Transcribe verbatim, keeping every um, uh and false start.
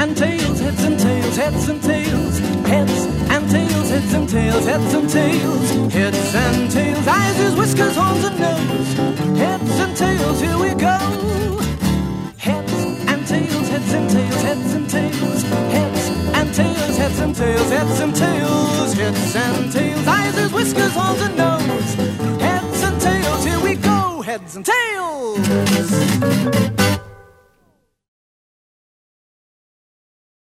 and tails, heads and tails, heads and tails, heads and tails, heads and tails, heads and tails, heads and tails, eyes, ears, whiskers, horns and nose, heads and tails, here we go. Heads and tails, heads and tails, heads and tails, heads and tails, heads and tails, heads and tails, heads and tails, eyes, ears, whiskers, horns and nose, heads and tails, here we go, heads and tails.